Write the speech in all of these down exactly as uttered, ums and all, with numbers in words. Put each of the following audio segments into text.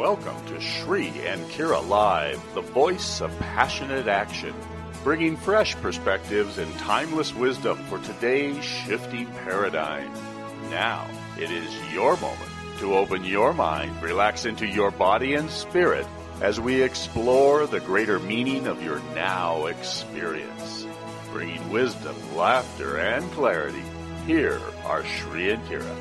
Welcome to Shri and Kira Live, the voice of passionate action, bringing fresh perspectives and timeless wisdom for today's shifting paradigm. Now, it is your moment to open your mind, relax into your body and spirit as we explore the greater meaning of your now experience. Bringing wisdom, laughter, and clarity, here are Shri and Kira.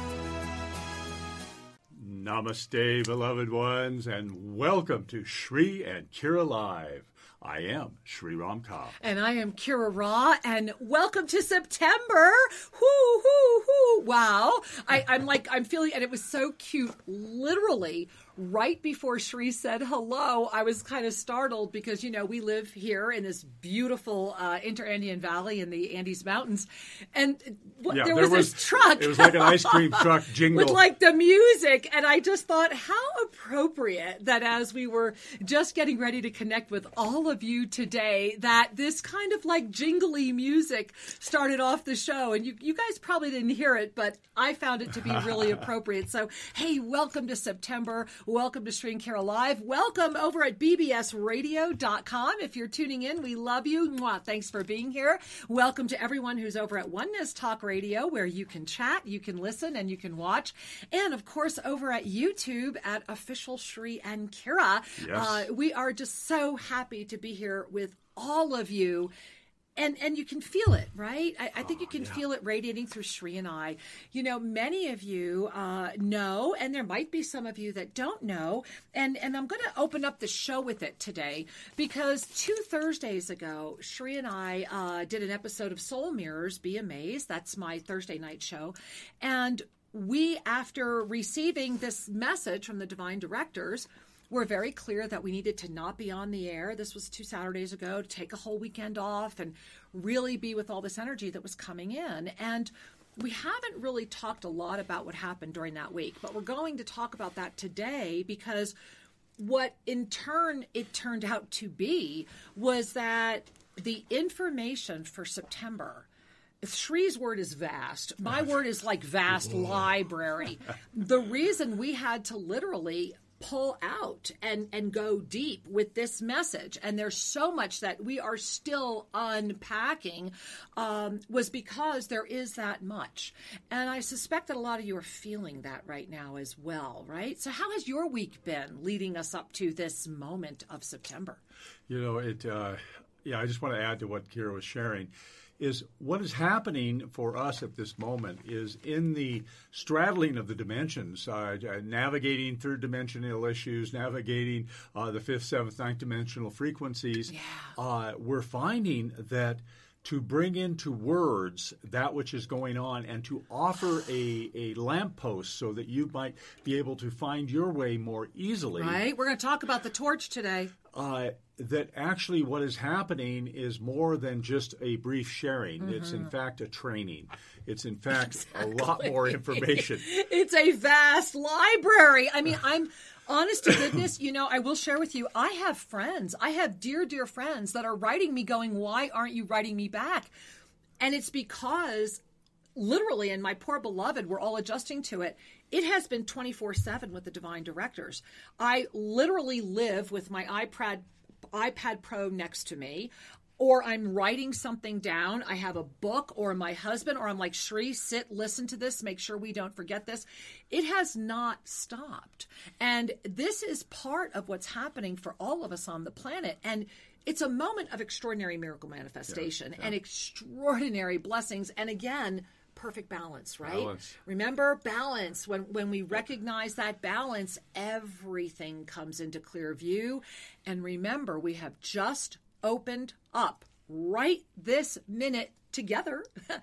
Namaste, beloved ones, and welcome to Shri and Kira Live. I am Shri Ramkar. And I am Kira Ra, and welcome to September. Whoo, whoo, whoo. Wow. I, I'm like, I'm feeling, and it was so cute, literally, right before Shri said hello, I was kind of startled because, you know, we live here in this beautiful uh, Inter-Andean Valley in the Andes Mountains. And w- yeah, there, there was, was this truck. It was like an ice cream truck jingle. With like the music. And I just thought, how appropriate that as we were just getting ready to connect with all of you today, that this kind of like jingly music started off the show. And you, you guys probably didn't hear it, but I found it to be really appropriate. So, hey, welcome to September. Welcome to Shri and Kira Live. Welcome over at b b s radio dot com. If you're tuning in, we love you. Mwah. Thanks for being here. Welcome to everyone who's over at Oneness Talk Radio, where you can chat, you can listen, and you can watch. And, of course, over at YouTube at Official Shri and Kira. Yes. Uh, we are just so happy to be here with all of you. And and you can feel it, right? I, I think you can yeah. feel it radiating through Shri and I. You know, many of you uh, know, and there might be some of you that don't know. And, and I'm going to open up the show with it today because two Thursdays ago, Shri and I uh, did an episode of Soul Mirrors, Be Amazed. That's my Thursday night show. And we, after receiving this message from the Divine Directors, we're very clear that we needed to not be on the air. This was two Saturdays ago, to take a whole weekend off and really be with all this energy that was coming in. And we haven't really talked a lot about what happened during that week, but we're going to talk about that today because what in turn it turned out to be was that the information for September, Shri's word is vast. My word is like vast library. The reason we had to literally pull out and, and go deep with this message, and there's so much that we are still unpacking, um, was because there is that much. And I suspect that a lot of you are feeling that right now as well, right? So how has your week been leading us up to this moment of September? You know, it. Uh, yeah, I just want to add to what Kira was sharing. Is what is happening for us at this moment is in the straddling of the dimensions, uh, navigating third dimensional issues, navigating uh, the fifth, seventh, ninth dimensional frequencies. Yeah. Uh, we're finding that to bring into words that which is going on and to offer a, a lamppost so that you might be able to find your way more easily. Right. We're going to talk about the torch today. Uh, that actually what is happening is more than just a brief sharing. Mm-hmm. It's in fact a training. It's in fact exactly. a lot more information. It's a vast library. I mean, I'm honest to goodness, you know, I will share with you, I have friends. I have dear, dear friends that are writing me going, why aren't you writing me back? And it's because literally, and my poor beloved, we're all adjusting to it. It has been twenty-four seven with the Divine Directors. I literally live with my iPad, iPad Pro next to me, or I'm writing something down. I have a book or my husband, or I'm like, Shri, sit, listen to this, make sure we don't forget this. It has not stopped. And this is part of what's happening for all of us on the planet. And it's a moment of extraordinary miracle manifestation yeah, yeah. and extraordinary blessings. And again, perfect balance, right? Balance. Remember, balance. When when we recognize that balance, everything comes into clear view. And remember, we have just opened up right this minute together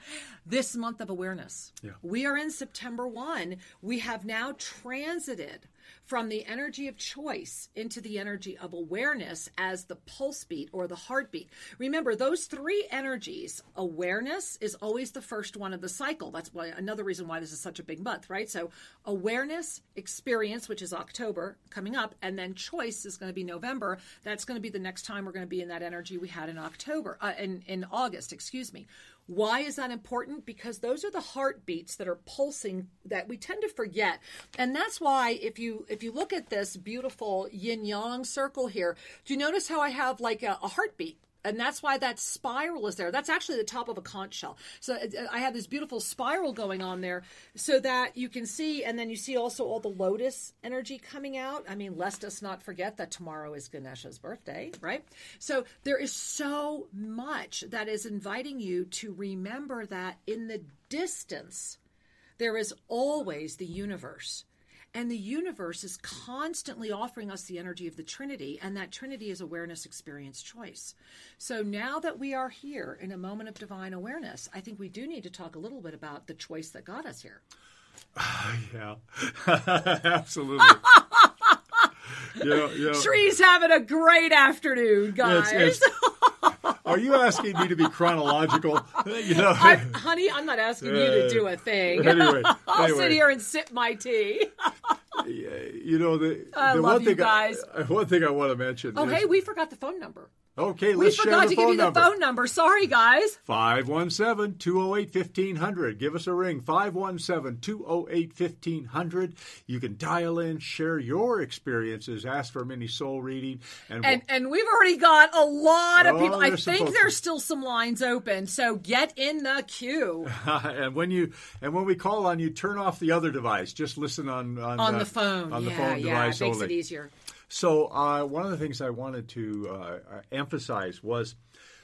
this month of awareness. Yeah. We are in September first. We have now transited from the energy of choice into the energy of awareness as the pulse beat or the heartbeat. Remember, those three energies, awareness is always the first one of the cycle. That's why another reason why this is such a big month, right? So awareness, experience, which is October coming up, and then choice is going to be November. That's going to be the next time we're going to be in that energy we had in October, uh, in, in August, excuse me. Why is that important? Because those are the heartbeats that are pulsing that we tend to forget. And that's why if you if you look at this beautiful yin-yang circle here, do you notice how I have like a, a heartbeat? And that's why that spiral is there. That's actually the top of a conch shell. So I have this beautiful spiral going on there so that you can see, and then you see also all the lotus energy coming out. I mean, lest us not forget that tomorrow is Ganesha's birthday, right? So there is so much that is inviting you to remember that in the distance, there is always the universe. And the universe is constantly offering us the energy of the Trinity, and that Trinity is awareness, experience, choice. So now that we are here in a moment of divine awareness, I think we do need to talk a little bit about the choice that got us here. Yeah, absolutely. yeah, yeah. Shree's having a great afternoon, guys. It's, it's, are you asking me to be chronological? You know, I, honey, I'm not asking uh, you to do a thing. Anyway, I'll anyway. sit here and sip my tea. You know, the, I the love one you thing guys. I, one thing I want to mention. Oh, is, hey, we forgot the phone number. Okay, we let's share forgot the to phone give you the number. phone number. Sorry, guys. five one seven, two oh eight, fifteen hundred. Give us a ring. five one seven, two oh eight, fifteen hundred. You can dial in, share your experiences, ask for a mini soul reading. And and, we'll, and we've already got a lot of oh, people. I think folks. there's still some lines open, so get in the queue. and when you and when we call on you, turn off the other device. Just listen on on, on uh, the phone. On yeah, the phone yeah, device it makes only. it easier. So uh, one of the things I wanted to uh, emphasize was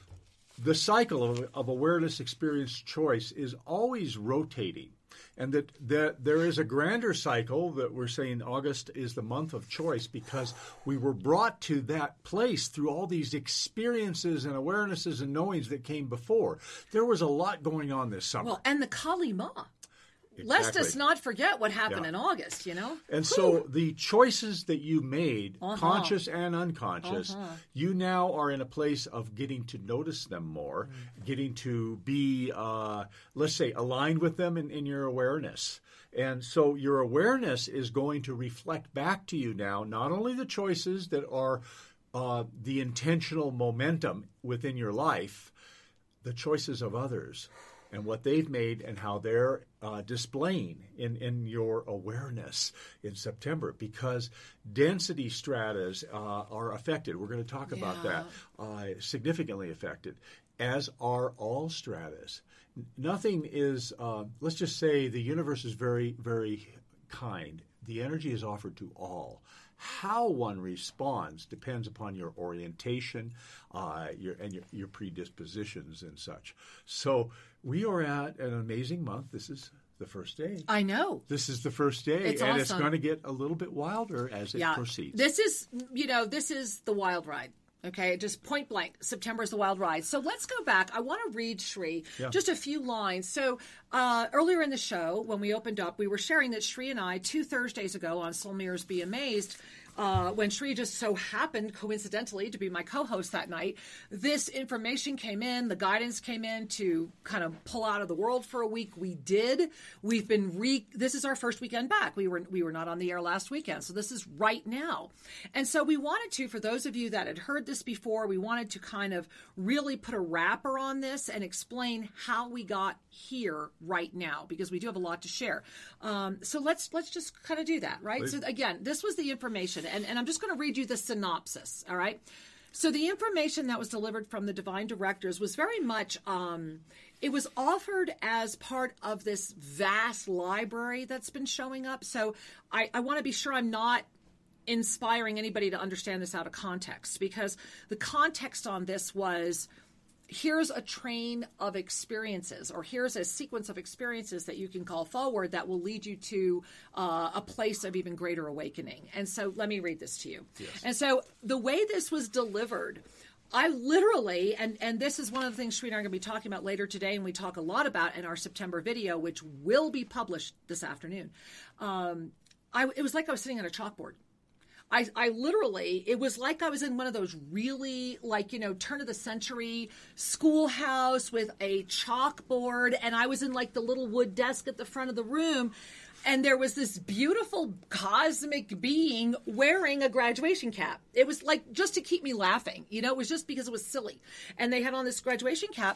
the cycle of, of awareness, experience, choice is always rotating. And that, that there is a grander cycle that we're saying August is the month of choice because we were brought to that place through all these experiences and awarenesses and knowings that came before. There was a lot going on this summer. Well, and the Kali Ma. Exactly. Lest us not forget what happened yeah. in August, you know? And Whew. so the choices that you made, uh-huh. conscious and unconscious, uh-huh. you now are in a place of getting to notice them more, mm-hmm. getting to be, uh, let's say, aligned with them in, in your awareness. And so your awareness is going to reflect back to you now, not only the choices that are uh, the intentional momentum within your life, the choices of others. And what they've made and how they're uh, displaying in, in your awareness in September, because density stratas uh, are affected. We're going to talk yeah. about that. Uh, significantly affected, as are all stratas. Nothing is, uh, let's just say the universe is very, very kind. The energy is offered to all. How one responds depends upon your orientation uh, your, and your, your predispositions and such. So we are at an amazing month. This is the first day. I know. This is the first day. It's and awesome. It's going to get a little bit wilder as it yeah. proceeds. This is, you know, this is the wild ride. Okay, just point blank, September is the wild ride. So let's go back. I want to read, Shree, yeah. just a few lines. So uh, earlier in the show, when we opened up, we were sharing that Shree and I, two Thursdays ago on Soul Mirrors Be Amazed, uh, when Shree just so happened, coincidentally, to be my co-host that night, this information came in, the guidance came in to kind of pull out of the world for a week. We did. We've been re. This is our first weekend back. We were we were not on the air last weekend, so this is right now. And so we wanted to, for those of you that had heard this before, we wanted to kind of really put a wrapper on this and explain how we got here right now, because we do have a lot to share. Um, so let's let's just kind of do that, right? Please. So again, this was the information, and, and I'm just going to read you the synopsis, all right? So the information that was delivered from the divine directors was very much, um, it was offered as part of this vast library that's been showing up. So I, I want to be sure I'm not inspiring anybody to understand this out of context, because the context on this was, here's a train of experiences, or here's a sequence of experiences that you can call forward that will lead you to uh, a place of even greater awakening. And so let me read this to you. Yes. And so the way this was delivered, I literally, and, and this is one of the things Shree and I are going to be talking about later today, and we talk a lot about in our September video, which will be published this afternoon. Um, I, it was like I was sitting on a chalkboard. I, I literally, it was like I was in one of those really, like, you know, turn of the century schoolhouse with a chalkboard, and I was in like the little wood desk at the front of the room, and there was this beautiful cosmic being wearing a graduation cap. It was like just to keep me laughing, you know, it was just because it was silly. And they had on this graduation cap,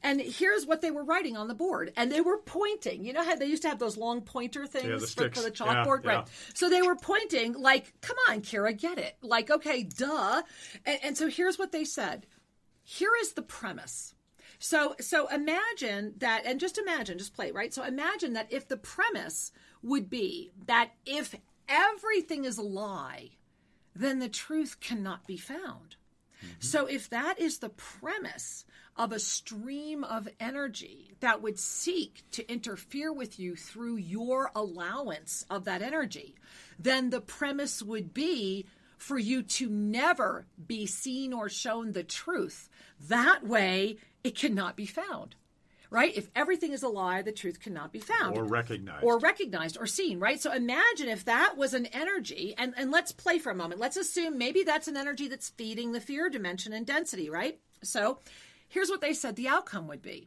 And here's what they were writing on the board. And they were pointing. You know how they used to have those long pointer things yeah, the for, for the yeah, chalkboard? yeah. Right. So they were pointing like, come on, Kira, get it. Like, okay, duh. And, and so here's what they said. Here is the premise. So so imagine that, and just imagine, just play, right? So imagine that if the premise would be that if everything is a lie, then the truth cannot be found. Mm-hmm. So if that is the premise of a stream of energy that would seek to interfere with you through your allowance of that energy, then the premise would be for you to never be seen or shown the truth. That way, it cannot be found, right? If everything is a lie, the truth cannot be found. Or recognized. Or recognized or seen, right? So imagine if that was an energy, and, and let's play for a moment. Let's assume maybe that's an energy that's feeding the fear dimension and density, right? So here's what they said the outcome would be.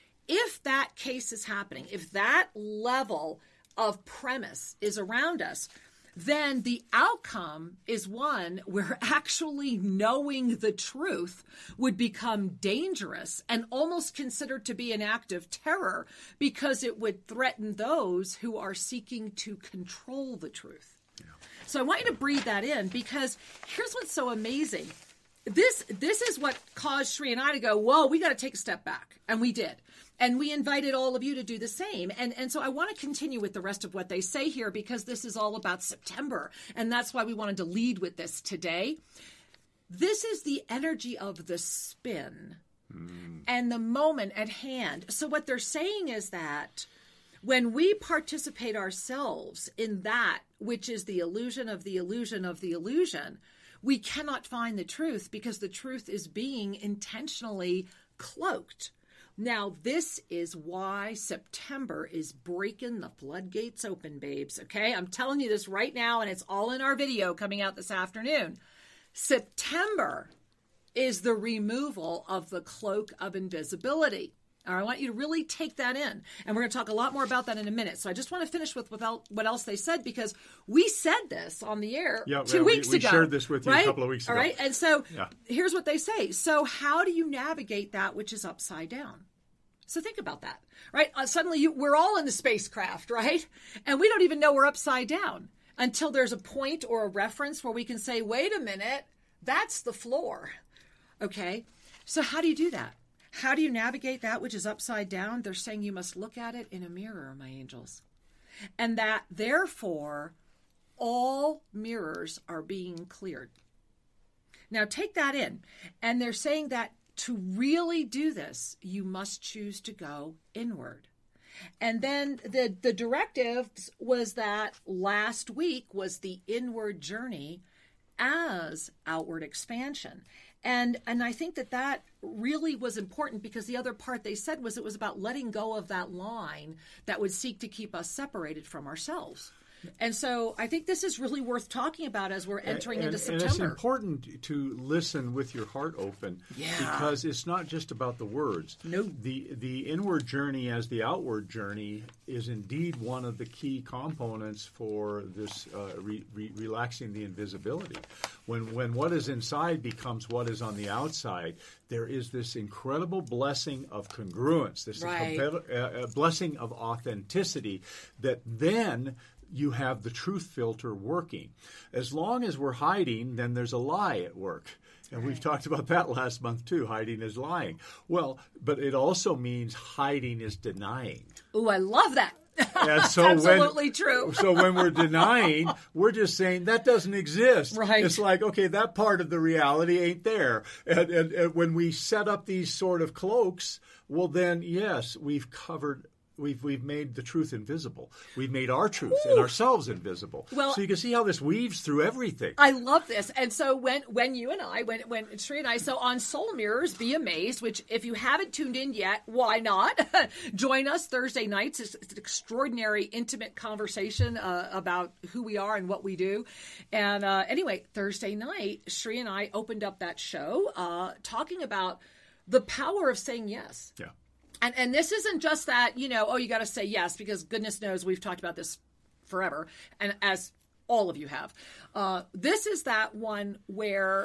If that case is happening, if that level of premise is around us, then the outcome is one where actually knowing the truth would become dangerous and almost considered to be an act of terror because it would threaten those who are seeking to control the truth. Yeah. So I want you to breathe that in, because here's what's so amazing. This, this is what caused Sri and I to go, whoa, we got to take a step back. And we did. And we invited all of you to do the same. And, and so I want to continue with the rest of what they say here, because this is all about September. And that's why we wanted to lead with this today. This is the energy of the spin mm. and the moment at hand. So what they're saying is that when we participate ourselves in that which is the illusion of the illusion of the illusion, we cannot find the truth because the truth is being intentionally cloaked. Now, this is why September is breaking the floodgates open, babes, okay? I'm telling you this right now, and it's all in our video coming out this afternoon. September is the removal of the cloak of invisibility. All right, I want you to really take that in, and we're going to talk a lot more about that in a minute. So I just want to finish with without what else they said, because we said this on the air yeah, two yeah, weeks we, we ago. We shared this with you right? a couple of weeks ago. All right, and so yeah. here's what they say. So how do you navigate that which is upside down? So think about that, right? Uh, suddenly you, we're all in the spacecraft, right? And we don't even know we're upside down until there's a point or a reference where we can say, wait a minute, that's the floor, okay? So how do you do that? How do you navigate that which is upside down? They're saying you must look at it in a mirror, my angels. And that, therefore, all mirrors are being cleared. Now, take that in. And they're saying that to really do this, you must choose to go inward. And then the, the directive was that last week was the inward journey as outward expansion. And and I think that that really was important, because the other part they said was it was about letting go of that line that would seek to keep us separated from ourselves. And so I think this is really worth talking about as we're entering and, into and, September. And it's important to listen with your heart open, yeah. because it's not just about the words. No. The, the inward journey as the outward journey is indeed one of the key components for this uh, re, re, relaxing the invisibility. When, when what is inside becomes what is on the outside, there is this incredible blessing of congruence, this right. uh, blessing of authenticity that then you have the truth filter working. As long as we're hiding, then there's a lie at work. And right. we've talked about that last month too. Hiding is lying. Well, but it also means hiding is denying. Ooh, I love that. And so absolutely when, true. So when we're denying, we're just saying that doesn't exist. Right. It's like, okay, that part of the reality ain't there. And, and, and when we set up these sort of cloaks, well then, yes, we've covered We've we've made the truth invisible. We've made our truth Ooh. and ourselves invisible. Well, so you can see how this weaves through everything. I love this. And so when when you and I, when when Sri and I, so on Soul Mirrors, Be Amazed, which if you haven't tuned in yet, why not? Join us Thursday nights. It's, it's an extraordinary, intimate conversation uh, about who we are and what we do. And uh, anyway, Thursday night, Sri and I opened up that show uh, talking about the power of saying yes. Yeah. And and this isn't just that, you know, oh, you got to say yes, because goodness knows we've talked about this forever, and as all of you have. Uh, this is that one where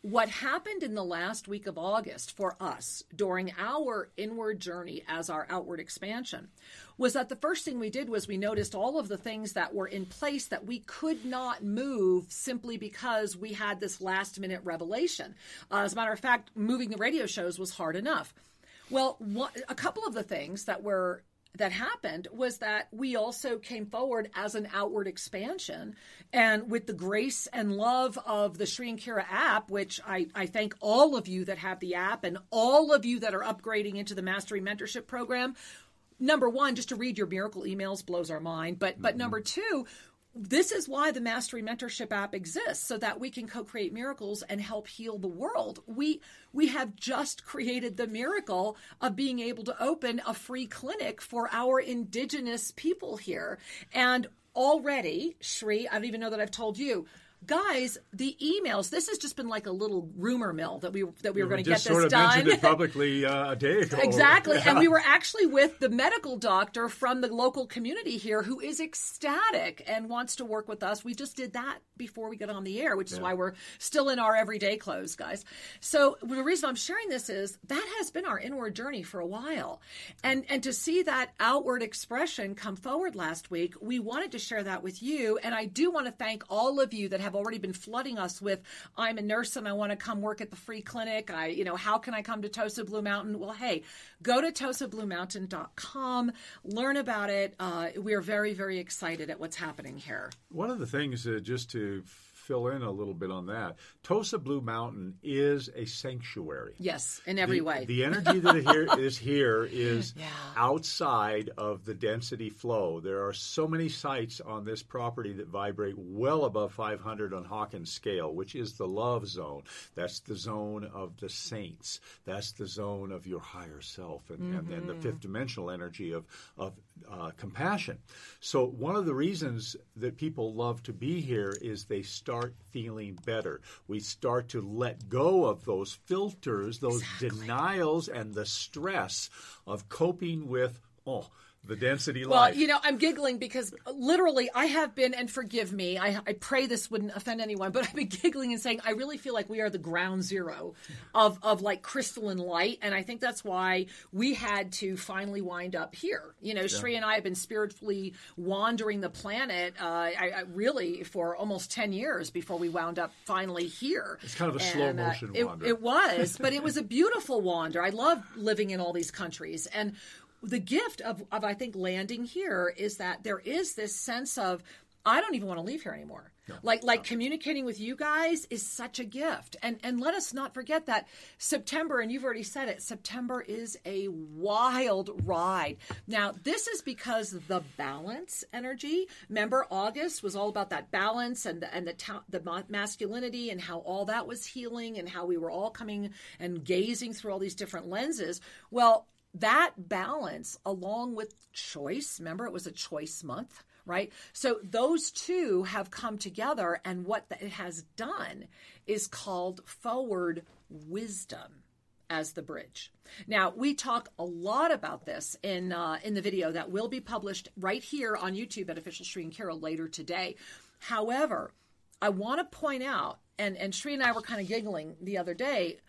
what happened in the last week of August for us during our inward journey as our outward expansion was that the first thing we did was we noticed all of the things that were in place that we could not move simply because we had this last minute revelation. Uh, as a matter of fact, moving the radio shows was hard enough. Well, one, a couple of the things that were that happened was that we also came forward as an outward expansion, and with the grace and love of the Sri and Kira app, which I, I thank all of you that have the app and all of you that are upgrading into the Mastery Mentorship Program. Number one, just to read your miracle emails blows our mind. But, mm-hmm. but number two, this is why the Mastery Mentorship app exists, so that we can co-create miracles and help heal the world. We we have just created the miracle of being able to open a free clinic for our indigenous people here. And already, Sri, I don't even know that I've told you, guys, the emails, this has just been like a little rumor mill that we that we were going to get this sort of done. Mentioned it publicly uh, a day ago. Exactly. Yeah. And we were actually with the medical doctor from the local community here who is ecstatic and wants to work with us. We just did that before we got on the air, which is yeah. why we're still in our everyday clothes, guys. So the reason I'm sharing this is that has been our inward journey for a while. And and to see that outward expression come forward last week, we wanted to share that with you. And I do want to thank all of you that have already been flooding us with, I'm a nurse and I want to come work at the free clinic. I, you know, how can I come to Tosa Blue Mountain? Well, hey, go to tosa blue mountain dot com, learn about it. Uh, we are very, very excited at what's happening here. One of the things, uh, just to fill in a little bit on that, Tosa Blue Mountain is a sanctuary. Yes, in every the, way. The energy that here is here is yeah. outside of the density flow. There are so many sites on this property that vibrate well above five hundred on Hawkins scale, which is the love zone. That's the zone of the saints. That's the zone of your higher self and, mm-hmm. and, and the fifth dimensional energy of, of uh, compassion. So one of the reasons that people love to be here is they start feeling better. We start to let go of those filters, those exactly. denials, and the stress of coping with, oh, the density well, life. Well, you know, I'm giggling because literally I have been, and forgive me, I, I pray this wouldn't offend anyone, but I've been giggling and saying I really feel like we are the ground zero of, of like crystalline light. And I think that's why we had to finally wind up here. You know, yeah. Sri and I have been spiritually wandering the planet uh, I, I really for almost ten years before we wound up finally here. It's kind of a and, slow motion uh, wander. It, it was, but it was a beautiful wander. I love living in all these countries. And the gift of, of, I think, landing here is that there is this sense of, I don't even want to leave here anymore. No, like like no. communicating with you guys is such a gift. And and let us not forget that September, and you've already said it, September is a wild ride. Now, this is because of the balance energy. Remember, August was all about that balance and the, and the, ta- the masculinity and how all that was healing and how we were all coming and gazing through all these different lenses. Well, that balance, along with choice, remember it was a choice month, right? So those two have come together, and what it has done is called forward wisdom as the bridge. Now, we talk a lot about this in uh, in the video that will be published right here on YouTube at Official Sri and Kira later today. However, I want to point out, and, and Sri and I were kind of giggling the other day,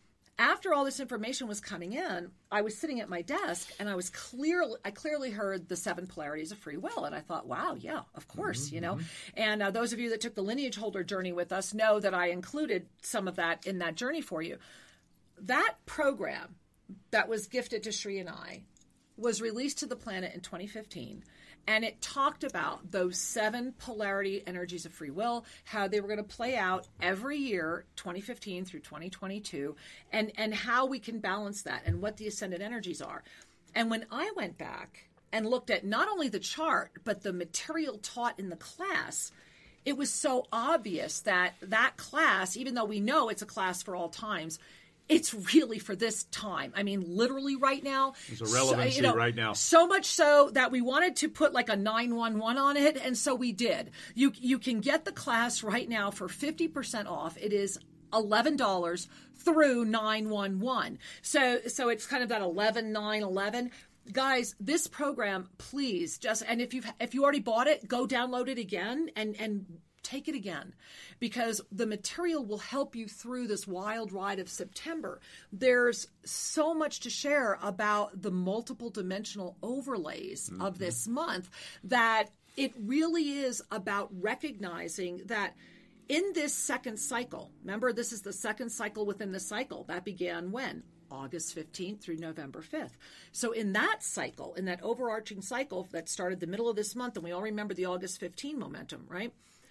after all this information was coming in, I was sitting at my desk and I was clearly, I clearly heard the seven polarities of free will. And I thought, wow, yeah, of course, mm-hmm. you know. And uh, those of you that took the lineage holder journey with us know that I included some of that in that journey for you. That program that was gifted to Sri and I was released to the planet in twenty fifteen. And it talked about those seven polarity energies of free will, how they were going to play out every year, twenty fifteen through twenty twenty-two, and, and how we can balance that and what the ascended energies are. And when I went back and looked at not only the chart, but the material taught in the class, it was so obvious that that class, even though we know it's a class for all times, it's really for this time. I mean, literally right now. There's a relevancy so, you know, right now. So much so that we wanted to put like a nine one one on it, and so we did. You you can get the class right now for fifty percent off. It is eleven dollars through nine one one. So so it's kind of that eleven nine eleven. Guys, this program, please just, and if you if you already bought it, go download it again and and take it again, because the material will help you through this wild ride of September. There's so much to share about the multiple dimensional overlays mm-hmm. of this month that it really is about recognizing that in this second cycle, remember, this is the second cycle within the cycle. That began when? August fifteenth through November fifth. So in that cycle, in that overarching cycle that started the middle of this month, and we all remember the August fifteenth momentum, right?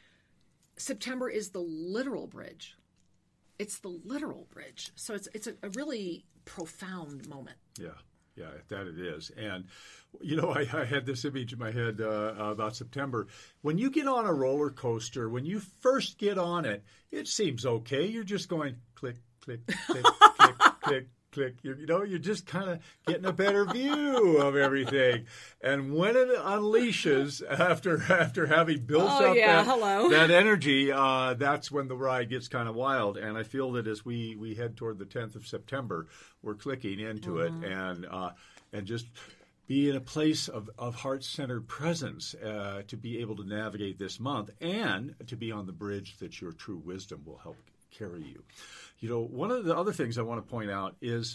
September is the literal bridge. It's the literal bridge. So it's it's a, a really profound moment. Yeah. Yeah, that it is. And, you know, I, I had this image in my head uh, about September. When you get on a roller coaster, when you first get on it, it seems okay. You're just going click, click, click, click, click, click. You're, you know, you're just kind of getting a better view of everything. And when it unleashes after after having built oh, up yeah, that, hello. that energy, uh, that's when the ride gets kind of wild. And I feel that as we, we head toward the tenth of September, we're clicking into mm-hmm. it and uh, and just be in a place of, of heart-centered presence uh, to be able to navigate this month and to be on the bridge that your true wisdom will help carry you. You know, one of the other things I want to point out is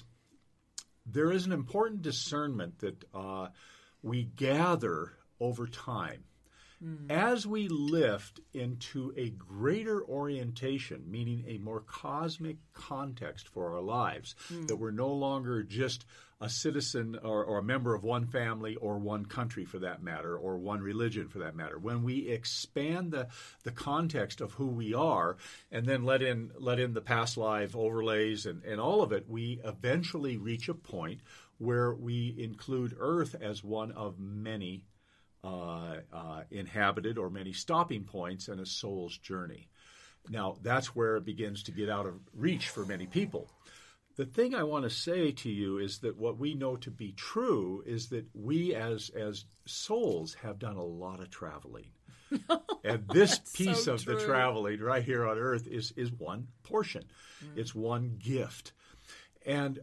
there is an important discernment that uh, we gather over time. Mm. As we lift into a greater orientation, meaning a more cosmic context for our lives, mm. that we're no longer just a citizen or, or a member of one family or one country for that matter, or one religion for that matter. When we expand the, the context of who we are and then let in let in the past life overlays and, and all of it, we eventually reach a point where we include Earth as one of many Uh, uh, inhabited or many stopping points in a soul's journey. Now, that's where it begins to get out of reach for many people. The thing I want to say to you is that what we know to be true is that we as as souls have done a lot of traveling. And this piece so of true. the traveling right here on Earth is, is one portion. Mm. It's one gift. And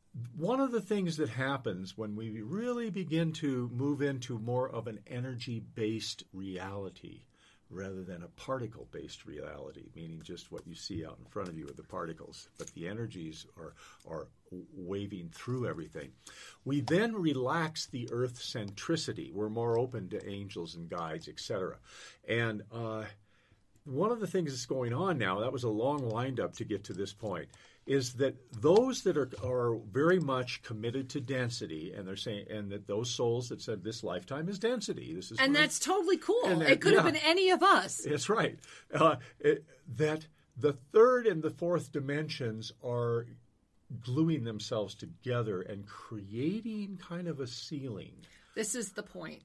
one of the things that happens when we really begin to move into more of an energy-based reality rather than a particle-based reality, meaning just what you see out in front of you are the particles, but the energies are, are waving through everything. We then relax the Earth centricity. We're more open to angels and guides, et cetera. And uh, one of the things that's going on now, that was a long wind-up to get to this point, is that those that are are very much committed to density, and they're saying, and that those souls that said this lifetime is density, this is, and that's totally cool. That, it could yeah, have been any of us. That's right. Uh, it, that the third and the fourth dimensions are gluing themselves together and creating kind of a ceiling. This is the point.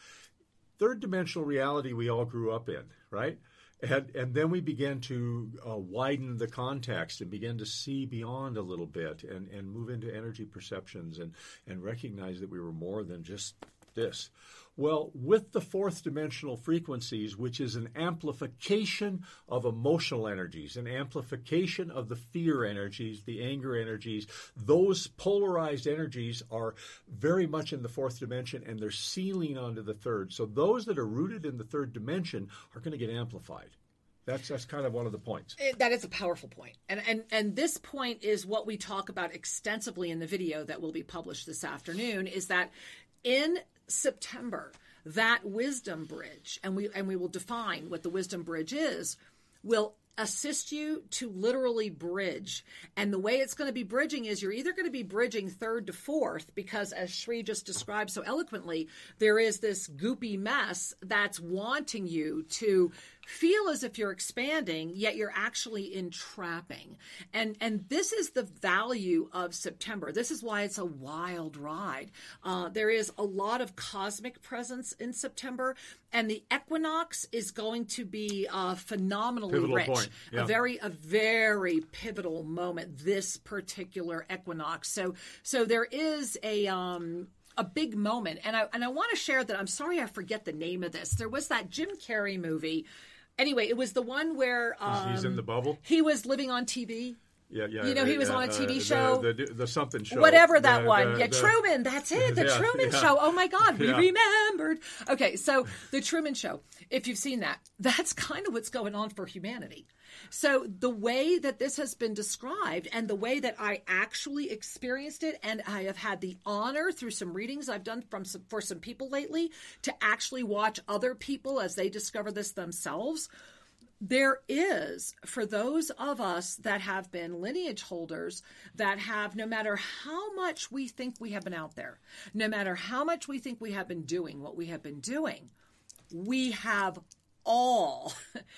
Third dimensional reality we all grew up in, right? And, and then we began to uh, widen the context and begin to see beyond a little bit and, and move into energy perceptions and, and recognize that we were more than just this. Well, with the fourth dimensional frequencies, which is an amplification of emotional energies, an amplification of the fear energies, the anger energies, those polarized energies are very much in the fourth dimension, and they're sealing onto the third. So those that are rooted in the third dimension are going to get amplified. That's that's kind of one of the points. That is a powerful point. And, and and this point is what we talk about extensively in the video that will be published this afternoon, is that in September, that wisdom bridge, and we and we will define what the wisdom bridge is, will assist you to literally bridge. And the way it's going to be bridging is you're either going to be bridging third to fourth, because as Sri just described so eloquently, there is this goopy mess that's wanting you to feel as if you're expanding, yet you're actually entrapping. And and this is the value of September. This is why it's a wild ride. Uh, there is a lot of cosmic presence in September, and the equinox is going to be uh, phenomenally pivotal rich. Point. Yeah. A very, a very pivotal moment, this particular equinox. So, so there is a um, a big moment, and I and I want to share that. I'm sorry, I forget the name of this. There was that Jim Carrey movie. Anyway, it was the one where um, he's in the bubble. He was living on T V. Yeah, yeah. You know, he was uh, on a T V uh, show. The, the, the something show. Whatever that the, one. The, yeah, the, Truman. That's it. The yeah, Truman yeah. Show. Oh, my God. We Yeah. remembered. Okay, so the Truman Show, if you've seen that, that's kind of what's going on for humanity. So the way that this has been described and the way that I actually experienced it, and I have had the honor through some readings I've done from some, for some people lately to actually watch other people as they discover this themselves. There is, for those of us that have been lineage holders, that have, no matter how much we think we have been out there, no matter how much we think we have been doing what we have been doing, we have all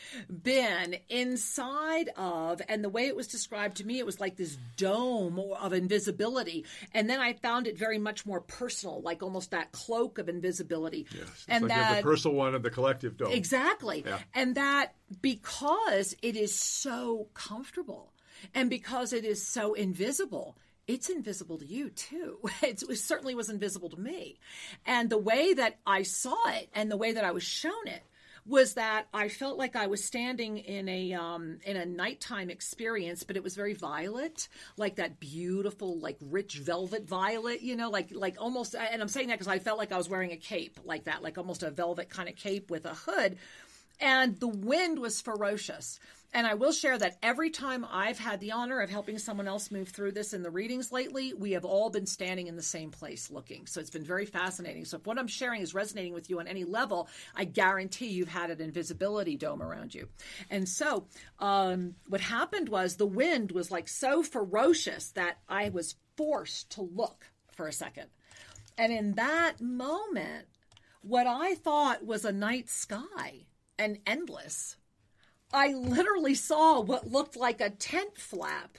been inside of, and the way it was described to me, it was like this dome of invisibility. And then I found it very much more personal, like almost that cloak of invisibility. Yes, it's and like you that have the personal one and the collective dome. Exactly. Yeah. And that because it is so comfortable and because it is so invisible, it's invisible to you too. It's, it certainly was invisible to me. And the way that I saw it and the way that I was shown it was that I felt like I was standing in a um, in a nighttime experience, but it was very violet, like that beautiful, like rich velvet violet, you know, like like almost. And I'm saying that because I felt like I was wearing a cape like that, like almost a velvet kind of cape with a hood. And the wind was ferocious. And I will share that every time I've had the honor of helping someone else move through this in the readings lately, we have all been standing in the same place looking. So it's been very fascinating. So if what I'm sharing is resonating with you on any level, I guarantee you've had an invisibility dome around you. And so um, what happened was the wind was like so ferocious that I was forced to look for a second. And in that moment, what I thought was a night sky and endless, I literally saw what looked like a tent flap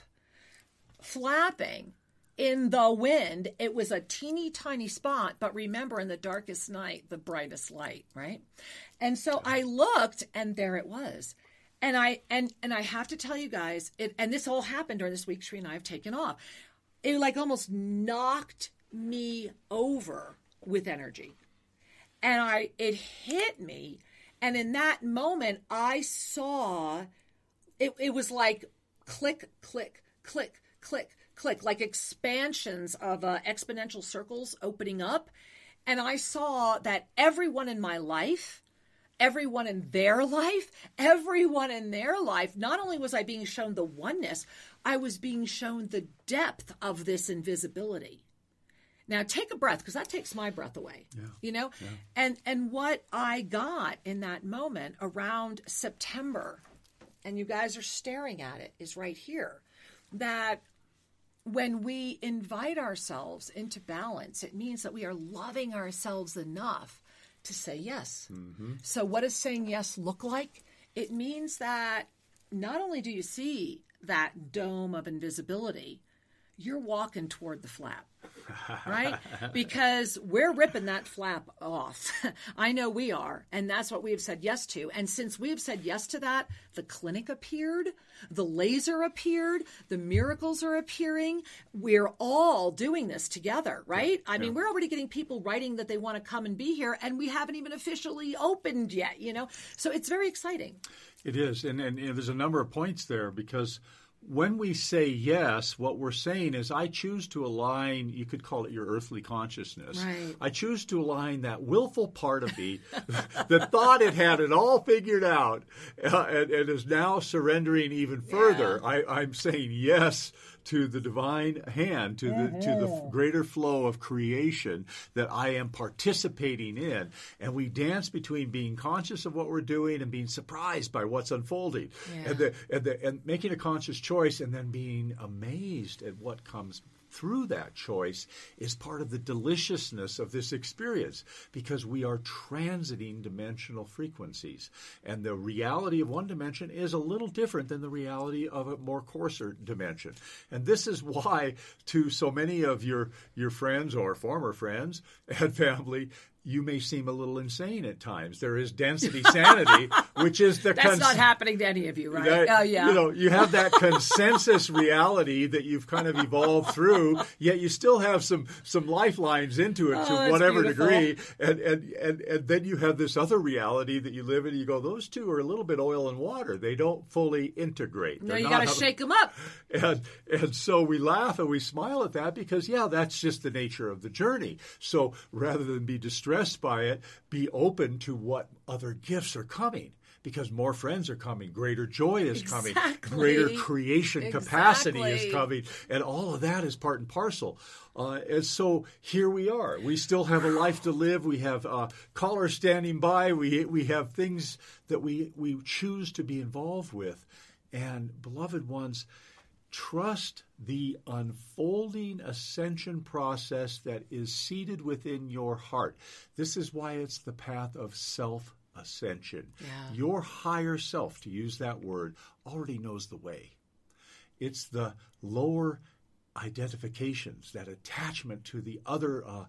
flapping in the wind. It was a teeny tiny spot, but remember, in the darkest night, the brightest light, right? And so I looked, and there it was. And I and and I have to tell you guys, it, and this all happened during this week Sri and I have taken off. It like almost knocked me over with energy. And I it hit me. And in that moment, I saw, it, it was like click, click, click, click, click, like expansions of uh, exponential circles opening up. And I saw that everyone in my life, everyone in their life, everyone in their life, not only was I being shown the oneness, I was being shown the depth of this invisibility. Now take a breath, because that takes my breath away, yeah. you know? Yeah. And and what I got in that moment around September, and you guys are staring at it, is right here, that when we invite ourselves into balance, it means that we are loving ourselves enough to say yes. Mm-hmm. So what does saying yes look like? It means that not only do you see that dome of invisibility, you're walking toward the flap, right? Because we're ripping that flap off. I know we are. And that's what we have said yes to. And since we have said yes to that, the clinic appeared, the laser appeared, the miracles are appearing. We're all doing this together, right? I mean, we're already getting people writing that they want to come and be here, and we haven't even officially opened yet, you know? So it's very exciting. It is. And, and, and there's a number of points there, because when we say yes, what we're saying is I choose to align, you could call it your earthly consciousness. Right. I choose to align that willful part of me that thought it had it all figured out uh, and, and is now surrendering even further. Yeah. I, I'm saying yes to the divine hand, to the mm-hmm. to the greater flow of creation that I am participating in. And we dance between being conscious of what we're doing and being surprised by what's unfolding. Yeah. And, the, and, the, and making a conscious choice and then being amazed at what comes through that choice is part of the deliciousness of this experience, because we are transiting dimensional frequencies. And the reality of one dimension is a little different than the reality of a more coarser dimension. And this is why, to so many of your, your friends or former friends and family, you may seem a little insane at times. There is density sanity, which is the... That's cons- not happening to any of you, right? That, oh, yeah. You know, you have that consensus reality that you've kind of evolved through, yet you still have some some lifelines into it oh, to whatever beautiful. degree. And, and, and, and then you have this other reality that you live in, and you go, those two are a little bit oil and water. They don't fully integrate. No, They're you not got to how- shake them up. And, and so we laugh and we smile at that because, yeah, that's just the nature of the journey. So rather than be distressed by it, be open to what other gifts are coming, because more friends are coming, greater joy is Exactly. coming, greater creation Exactly. capacity is coming, and all of that is part and parcel. Uh, and so here we are. We still have a life to live. We have uh, callers standing by. We we have things that we, we choose to be involved with. And beloved ones, trust the unfolding ascension process that is seated within your heart. This is why it's the path of self-ascension. Yeah. Your higher self, to use that word, already knows the way. It's the lower identifications, that attachment to the other uh,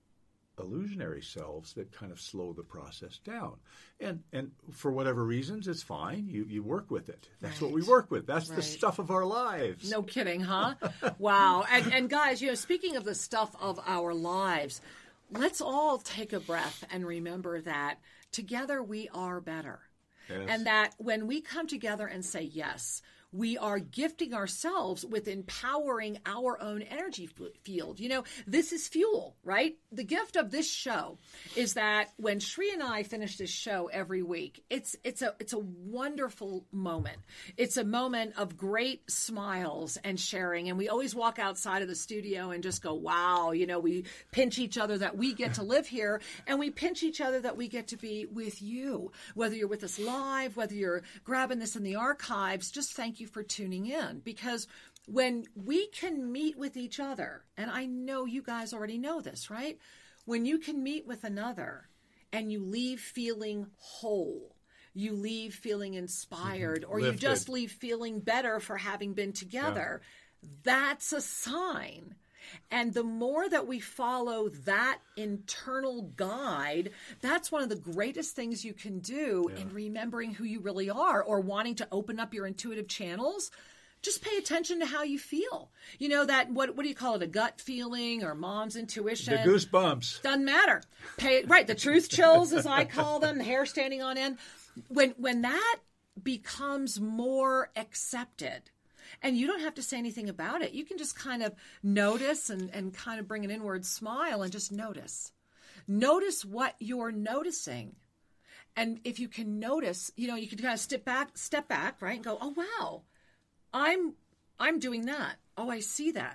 illusionary selves that kind of slow the process down. And and for whatever reasons, it's fine. You you work with it. That's Right. what we work with. That's Right. the stuff of our lives. No kidding, huh? Wow. And, and guys, you know, speaking of the stuff of our lives, let's all take a breath and remember that together we are better. Yes. And that when we come together and say yes, we are gifting ourselves with empowering our own energy f- field. You know, this is fuel, right? The gift of this show is that when Shri and I finish this show every week, it's it's a it's a wonderful moment. It's a moment of great smiles and sharing. And we always walk outside of the studio and just go, wow, you know, we pinch each other that we get to live here, and we pinch each other that we get to be with you. Whether you're with us live, whether you're grabbing this in the archives, just thank you for tuning in, because when we can meet with each other, and I know you guys already know this, right? When you can meet with another and you leave feeling whole, you leave feeling inspired, or Lifted. you just leave feeling better for having been together, that's a sign. And the more that we follow that internal guide, that's one of the greatest things you can do Yeah. in remembering who you really are, or wanting to open up your intuitive channels. Just pay attention to how you feel. You know, that, what what do you call it, a gut feeling or mom's intuition? The goosebumps. Doesn't matter. Pay, right, the truth chills, as I call them, the hair standing on end. When when that becomes more accepted, and you don't have to say anything about it. You can just kind of notice and, and kind of bring an inward smile and just notice. Notice what you're noticing. And if you can notice, you know, you can kind of step back, step back, right? And go, oh, wow, I'm, I'm doing that. Oh, I see that.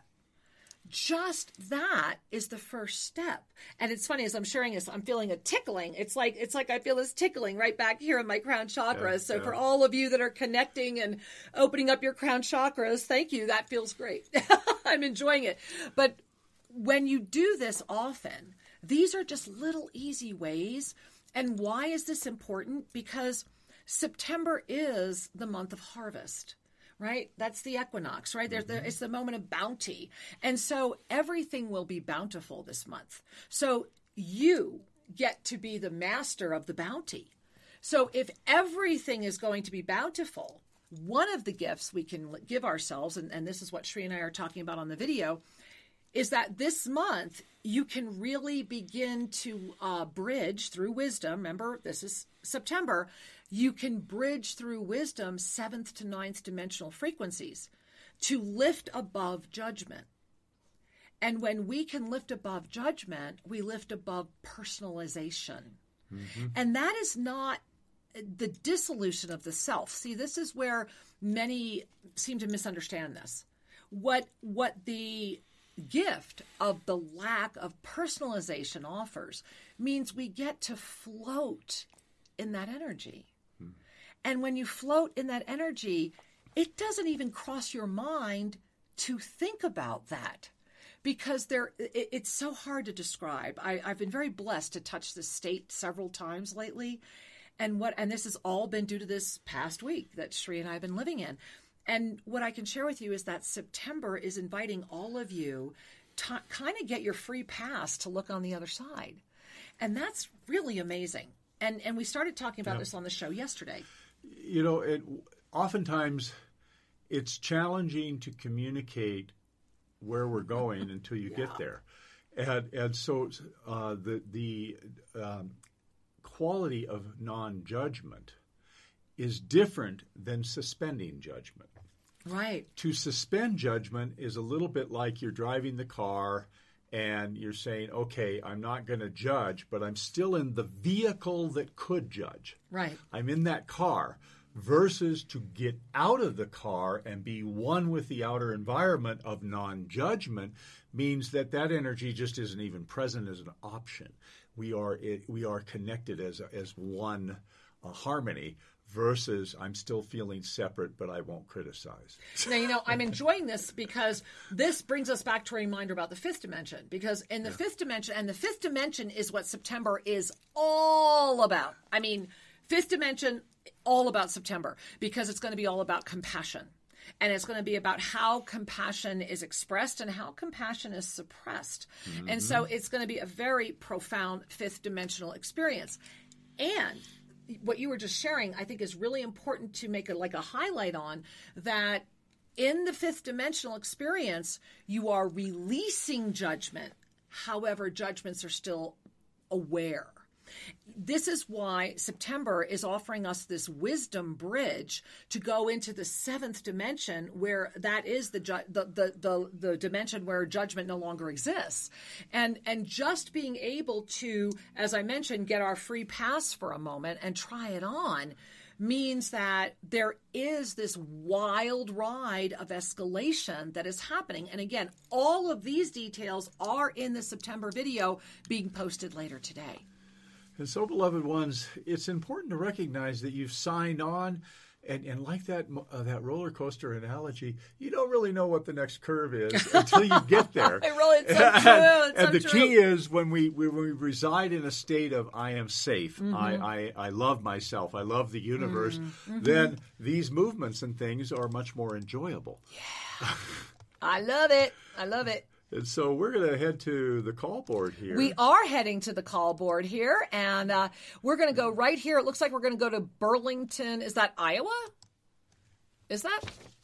Just that is the first step. And it's funny, as I'm sharing this, I'm feeling a tickling. It's like it's like I feel this tickling right back here in my crown chakras. Yeah, so yeah. for all of you that are connecting and opening up your crown chakras, thank you. That feels great. I'm enjoying it. But when you do this often, these are just little easy ways. And why is this important? Because September is the month of harvest. Right? That's the equinox, right? There's the, it's the moment of bounty. And so everything will be bountiful this month. So you get to be the master of the bounty. So if everything is going to be bountiful, one of the gifts we can give ourselves, and, and this is what Shri and I are talking about on the video, is that this month you can really begin to uh, bridge through wisdom. Remember, this is September. You can bridge through wisdom seventh to ninth dimensional frequencies to lift above judgment. And when we can lift above judgment, we lift above personalization. Mm-hmm. And that is not the dissolution of the self. See, this is where many seem to misunderstand this. What, what the gift of the lack of personalization offers means we get to float in that energy. Hmm. And when you float in that energy, it doesn't even cross your mind to think about that, because there it, it's so hard to describe. I, I've been very blessed to touch this state several times lately. And what and this has all been due to this past week that Shri and I have been living in. And what I can share with you is that September is inviting all of you to kind of get your free pass to look on the other side. And that's really amazing. And and we started talking about Yeah. this on the show yesterday. You know, it oftentimes it's challenging to communicate where we're going until you Yeah. get there. And and so uh, the the um, quality of non-judgment is different than suspending judgment. Right. To suspend judgment is a little bit like you're driving the car and you're saying, okay, I'm not going to judge, but I'm still in the vehicle that could judge. Right. I'm in that car. Versus to get out of the car and be one with the outer environment of non-judgment means that that energy just isn't even present as an option. We are it, we are connected as a, as one uh, harmony. Versus I'm still feeling separate, but I won't criticize. Now, you know, I'm enjoying this because this brings us back to a reminder about the fifth dimension. Because in the yeah. fifth dimension, and the fifth dimension is what September is all about. I mean, fifth dimension, all about September, because it's going to be all about compassion. And it's going to be about how compassion is expressed and how compassion is suppressed. Mm-hmm. And so it's going to be a very profound fifth dimensional experience. And what you were just sharing, I think, is really important to make a, like a highlight on, that in the fifth dimensional experience, you are releasing judgment. However, judgments are still aware. This is why September is offering us this wisdom bridge to go into the seventh dimension, where that is the ju- the, the the the dimension where judgment no longer exists. And and just being able to, as I mentioned, get our free pass for a moment and try it on means that there is this wild ride of escalation that is happening. And again, all of these details are in the September video being posted later today. And so, beloved ones, it's important to recognize that you've signed on, and, and like that uh, that roller coaster analogy, you don't really know what the next curve is until you get there. It really, it's so and, true. It's and so the true. key is when we, we when we reside in a state of I am safe, Mm-hmm. I, I I love myself, I love the universe, Mm-hmm. then these movements and things are much more enjoyable. Yeah, I love it. I love it. And so we're going to head to the call board here. We are heading to the call board here, and uh, we're going to go right here. It looks like we're going to go to Burlington. Is that Iowa? Is that?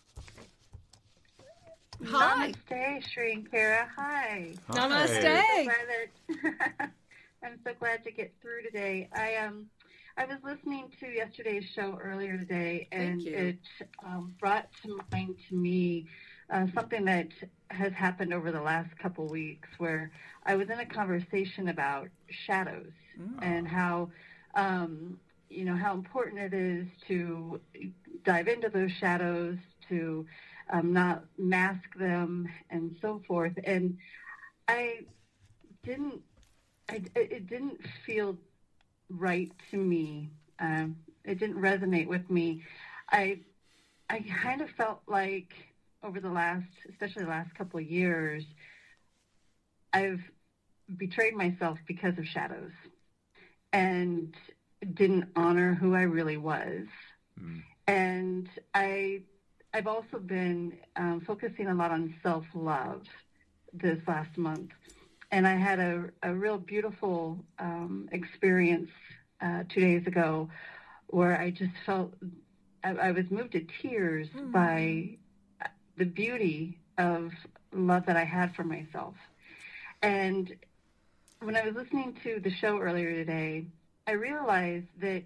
Hi. Namaste, Shri and Kara. Hi. Hi. Namaste. I'm so glad that- I'm so glad to get through today. I um, I was listening to yesterday's show earlier today, and Thank you. it um, brought to mind to me uh, something that has happened over the last couple weeks, where I was in a conversation about shadows Mm. and how, um, you know, how important it is to dive into those shadows, to um, not mask them, and so forth. And I didn't, I, it didn't feel right to me. Um, it didn't resonate with me. I, I kind of felt like over the last, especially the last couple of years, I've betrayed myself because of shadows and didn't honor who I really was. Mm. And I, I've also been um, focusing a lot on self-love this last month. And I had a, a real beautiful um, experience uh, two days ago where I just felt, I, I was moved to tears mm. by the beauty of love that I had for myself. And when I was listening to the show earlier today, I realized that,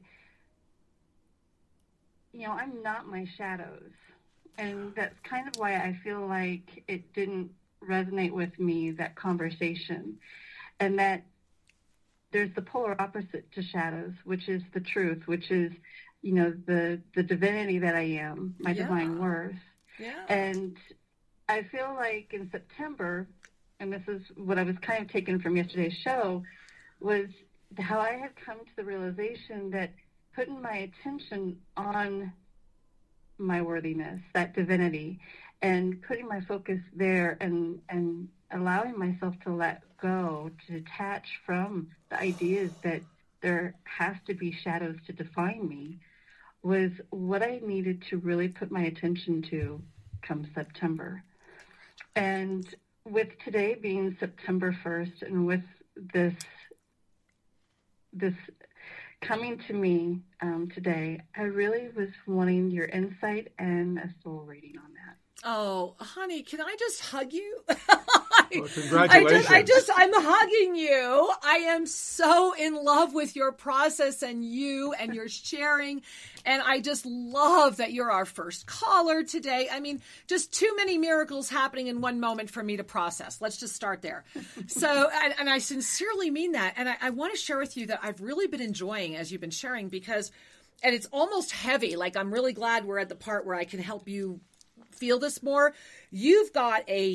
you know, I'm not my shadows. And that's kind of why I feel like it didn't resonate with me, that conversation. And that there's the polar opposite to shadows, which is the truth, which is, you know, the, the divinity that I am, my yeah. divine worth. Yeah. And I feel like in September, and this is what I was kind of taken from yesterday's show, was how I had come to the realization that putting my attention on my worthiness, that divinity, and putting my focus there and, and allowing myself to let go, to detach from the ideas that there has to be shadows to define me, was what I needed to really put my attention to come September. And with today being September first, and with this this coming to me um, today, I really was wanting your insight and a soul reading on that. Oh, honey, can I just hug you? Well, congratulations. I just, I just, I'm hugging you. I am so in love with your process and you and your sharing. And I just love that you're our first caller today. I mean, just too many miracles happening in one moment for me to process. Let's just start there. So, and, and I sincerely mean that. And I, I want to share with you that I've really been enjoying as you've been sharing because, and it's almost heavy. Like, I'm really glad we're at the part where I can help you feel this more. You've got a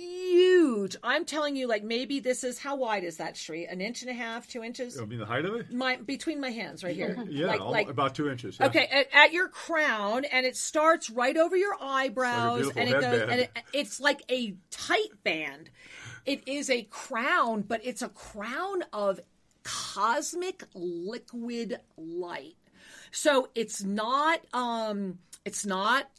huge, I'm telling you, like maybe this is, how wide is that, Shri? An inch and a half, two inches? I mean, the height of it? My, between my hands right here. Yeah, like, almost, like, about two inches. Yeah. Okay, at, at your crown, and it starts right over your eyebrows, like and it goes, headband. and it, it's like a tight band. It is a crown, but it's a crown of cosmic liquid light. So it's not, um, it's not,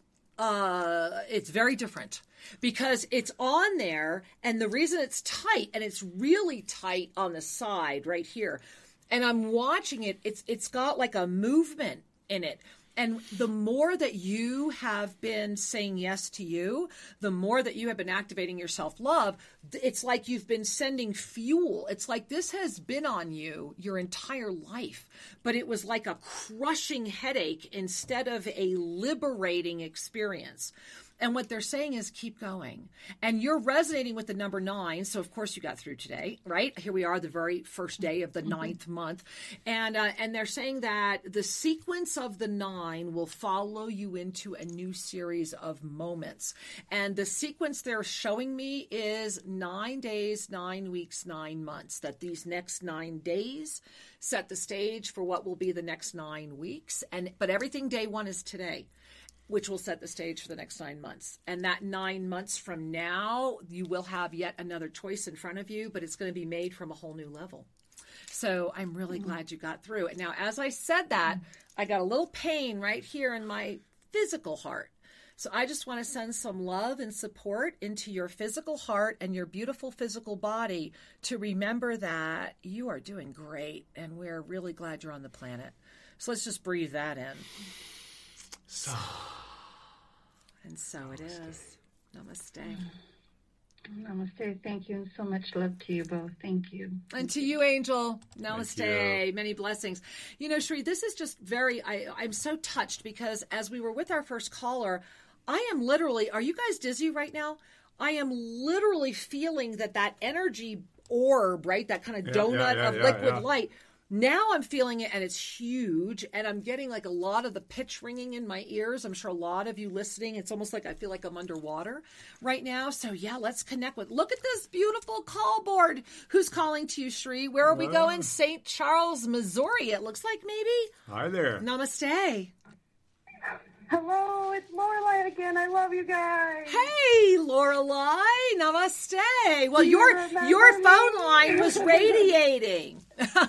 Uh, it's very different because it's on there, and the reason it's tight, and it's really tight on the side right here, and I'm watching it, it's it's got like a movement in it. And the more that you have been saying yes to you, the more that you have been activating your self-love, it's like you've been sending fuel. It's like this has been on you your entire life, but it was like a crushing headache instead of a liberating experience. And what they're saying is keep going. And you're resonating with the number nine. So, of course, you got through today, right? Here we are, the very first day of the mm-hmm. ninth month. And uh, and they're saying that the sequence of the nine will follow you into a new series of moments. And the sequence they're showing me is nine days, nine weeks, nine months. That these next nine days set the stage for what will be the next nine weeks. And but everything day one is today, which will set the stage for the next nine months. And that nine months from now, you will have yet another choice in front of you, but it's going to be made from a whole new level. So I'm really mm-hmm. glad you got through it. Now, as I said that, mm-hmm. I got a little pain right here in my physical heart. So I just want to send some love and support into your physical heart and your beautiful physical body to remember that you are doing great, and we're really glad you're on the planet. So let's just breathe that in. So, and so it is. Namaste. Namaste. Thank you, and so much love to you both. Thank you. And to you, Angel. Namaste. You. Many blessings. You know, Shri, this is just very, I, I'm so touched because as we were with our first caller, I am literally, are you guys dizzy right now? I am literally feeling that that energy orb, right? That kind of yeah, donut yeah, yeah, of yeah, liquid yeah. light. Now I'm feeling it, and it's huge, and I'm getting like a lot of the pitch ringing in my ears. I'm sure a lot of you listening, it's almost like I feel like I'm underwater right now. So yeah, let's connect with, look at this beautiful call board. Who's calling to you, Shri? Where are we Hello. going? Saint Charles, Missouri, it looks like maybe. Hi there. Namaste. Hello, it's Lorelai again. I love you guys. Hey, Lorelai. Namaste. Well, Do you your remember your me? phone line was radiating.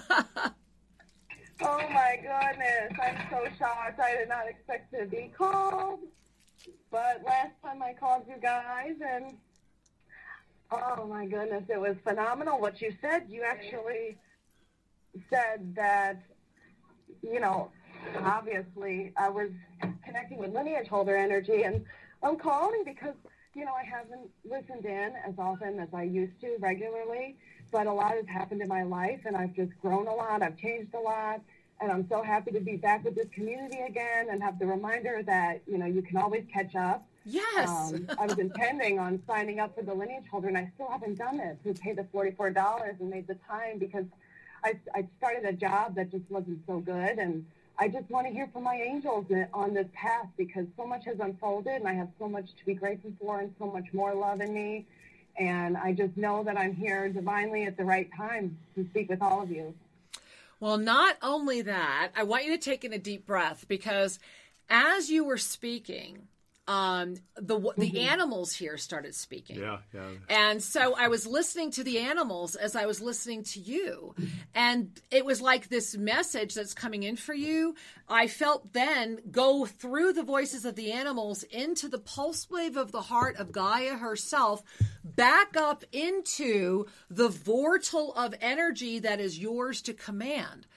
Oh my goodness, I'm so shocked. I did not expect to be called. But last time I called you guys, and oh my goodness, it was phenomenal what you said. You actually said that, you know, obviously I was connecting with lineage holder energy, and I'm calling because, you know, I haven't listened in as often as I used to regularly, but a lot has happened in my life, and I've just grown a lot. I've changed a lot, and I'm so happy to be back with this community again and have the reminder that, you know, you can always catch up. Yes. Um, I was intending on signing up for the lineage holder, and I still haven't done it to pay the forty-four dollars and made the time because I, I started a job that just wasn't so good, and I just want to hear from my angels on this path because so much has unfolded, and I have so much to be grateful for and so much more love in me. And I just know that I'm here divinely at the right time to speak with all of you. Well, not only that, I want you to take in a deep breath because as you were speaking, um, the the mm-hmm. animals here started speaking. Yeah, yeah. And so I was listening to the animals as I was listening to you. And it was like this message that's coming in for you. I felt then go through the voices of the animals into the pulse wave of the heart of Gaia herself, back up into the vortal of energy that is yours to command.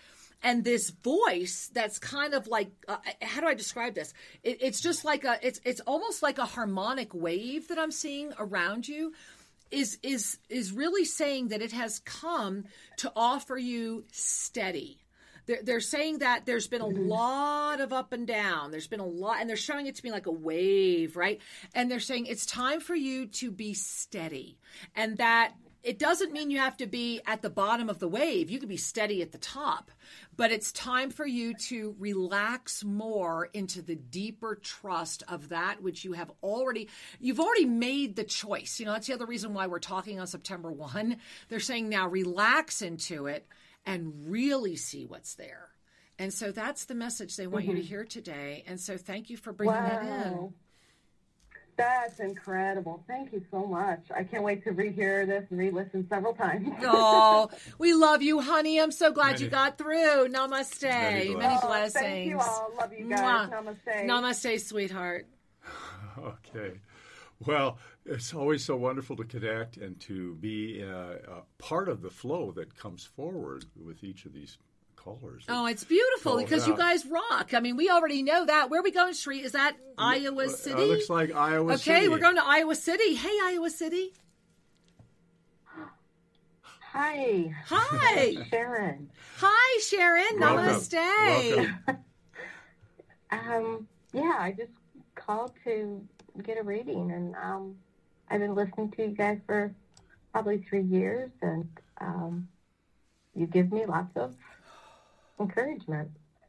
and this voice that's kind of like, uh, how do I describe this? It, it's just like a, it's it's almost like a harmonic wave that I'm seeing around you, is is is really saying that it has come to offer you steady. They're, they're saying that there's been a lot of up and down. There's been a lot, and they're showing it to me like a wave, right? And they're saying it's time for you to be steady, and that it doesn't mean you have to be at the bottom of the wave. You can be steady at the top, but it's time for you to relax more into the deeper trust of that which you have already, you've already made the choice. You know, that's the other reason why we're talking on September first. They're saying now relax into it and really see what's there. And so that's the message they want mm-hmm. you to hear today. And so thank you for bringing wow. that in. That's incredible. Thank you so much. I can't wait to rehear this and re-listen several times. Oh, we love you, honey. I'm so glad Many, you got through. Namaste. Many, Many oh, blessings. Thank you all. Love you guys. Mwah. Namaste. Namaste, sweetheart. Okay. Well, it's always so wonderful to connect and to be uh, a part of the flow that comes forward with each of these callers. Oh, it's beautiful because you guys rock. I mean, we already know that. Where are we going, Sri? Is that Iowa City? It looks like Iowa okay, City. Okay, we're going to Iowa City. Hey, Iowa City. Hi. Hi. Sharon. Hi, Sharon. Welcome. Namaste. Welcome. um, yeah, I just called to get a reading, and um, I've been listening to you guys for probably three years, and um, you give me lots of encouragement.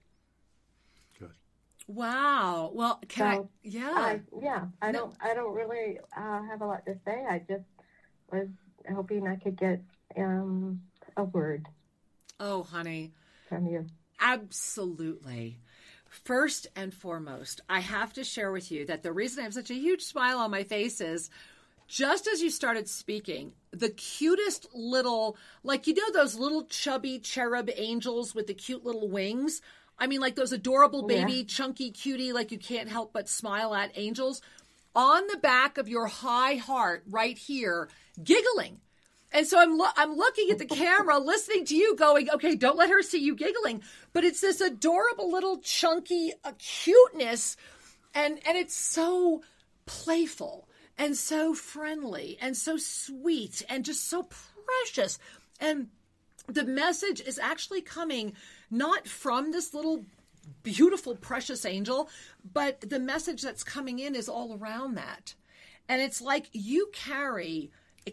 Good. Wow. Well, can so, I? Yeah. I, yeah. I no. don't. I don't really uh, have a lot to say. I just was hoping I could get um, a word. Oh, honey. From you. Absolutely. First and foremost, I have to share with you that the reason I have such a huge smile on my face is just as you started speaking, the cutest little, like, you know, those little chubby cherub angels with the cute little wings? I mean, like those adorable baby, yeah. chunky cutie, like you can't help but smile at angels on the back of your high heart right here, giggling. And so I'm lo- I'm looking at the camera, listening to you going, okay, don't let her see you giggling. But it's this adorable little chunky uh, cuteness. And, and it's so playful and so friendly and so sweet and just so precious. And the message is actually coming not from this little beautiful, precious angel, but the message that's coming in is all around that. And it's like you carry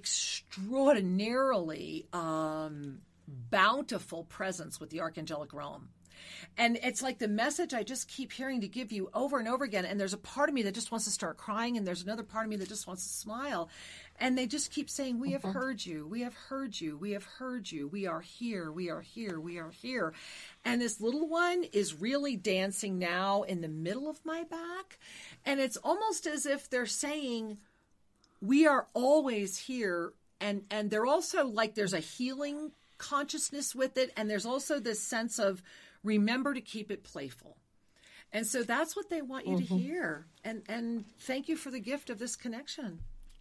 extraordinarily um, bountiful presence with the archangelic realm. And it's like the message I just keep hearing to give you over and over again. And there's a part of me that just wants to start crying. And there's another part of me that just wants to smile. And they just keep saying, we have heard you. We have heard you. We have heard you. We are here. We are here. We are here. And this little one is really dancing now in the middle of my back. And it's almost as if they're saying, we are always here. And, and they're also like, there's a healing consciousness with it. And there's also this sense of, remember to keep it playful. And so that's what they want you mm-hmm. to hear. And, and thank you for the gift of this connection.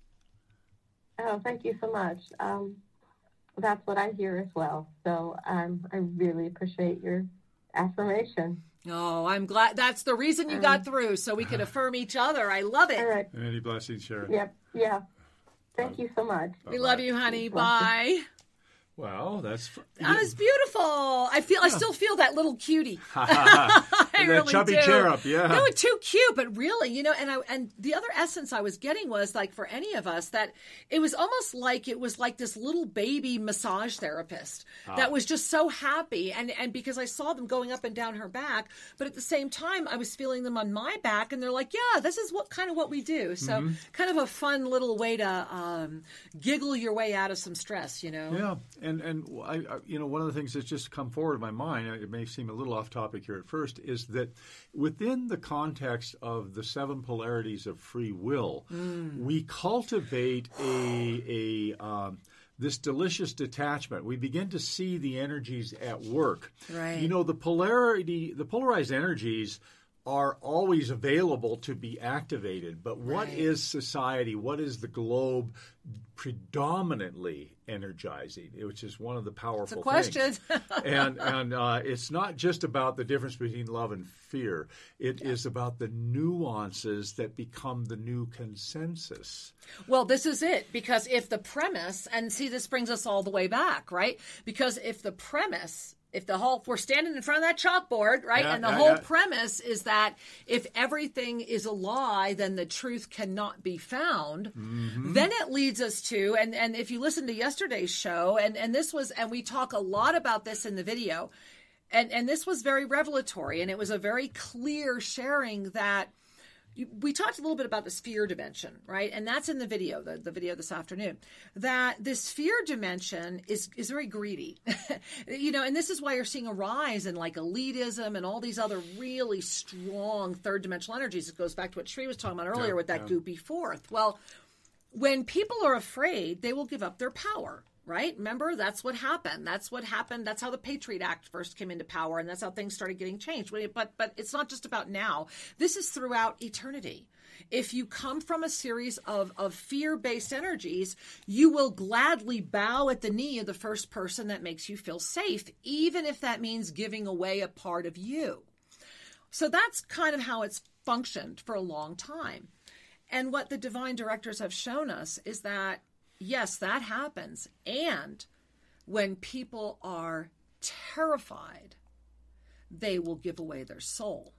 Oh, thank you so much. Um, that's what I hear as well. So um, I really appreciate your affirmation. Oh, I'm glad. That's the reason you um, got through, so we could affirm each other. I love it. All right. Many blessings, Sharon. Yep. Yeah. Thank you so much. We Bye-bye. love you, honey. Bye. Wow, that's that was beautiful. I feel, yeah. I still feel that little cutie. I that really chubby do. cherub, yeah. No, it's too cute, but really, you know. And I and the other essence I was getting was like for any of us that it was almost like it was like this little baby massage therapist ah. that was just so happy, and and because I saw them going up and down her back, but at the same time I was feeling them on my back, and they're like, yeah, this is what kind of what we do. So mm-hmm. kind of a fun little way to um, giggle your way out of some stress, you know. Yeah. And and I, I, you know, one of the things that's just come forward in my mind, it may seem a little off topic here at first, is that within the context of the seven polarities of free will, mm. we cultivate a a um, this delicious detachment. We begin to see the energies at work. Right. You know, the polarity, the polarized energies are always available to be activated. But what Right. is society? What is the globe predominantly energizing? Which is one of the powerful It's a question. things. and and uh, it's not just about the difference between love and fear. It Yeah. is about the nuances that become the new consensus. Well, this is it. Because if the premise, and see, this brings us all the way back, right? Because if the premise, if the whole, if we're standing in front of that chalkboard, right? Yeah, and the yeah, whole yeah. premise is that if everything is a lie, then the truth cannot be found. Mm-hmm. Then it leads us to, and, and if you listen to yesterday's show, and, and this was, and we talk a lot about this in the video, and, and this was very revelatory, and it was a very clear sharing that we talked a little bit about the sphere dimension, right? And that's in the video, the, the video this afternoon, that this sphere dimension is, is very greedy, you know, and this is why you're seeing a rise in like elitism and all these other really strong third dimensional energies. It goes back to what Sri was talking about earlier Yeah, with that yeah. goopy fourth. Well, when people are afraid, they will give up their power. Right? Remember, that's what happened. That's what happened. That's how the Patriot Act first came into power, and that's how things started getting changed. But but it's not just about now. This is throughout eternity. If you come from a series of, of fear-based energies, you will gladly bow at the knee of the first person that makes you feel safe, even if that means giving away a part of you. So that's kind of how it's functioned for a long time. And what the divine directors have shown us is that yes, that happens. And when people are terrified, they will give away their soul.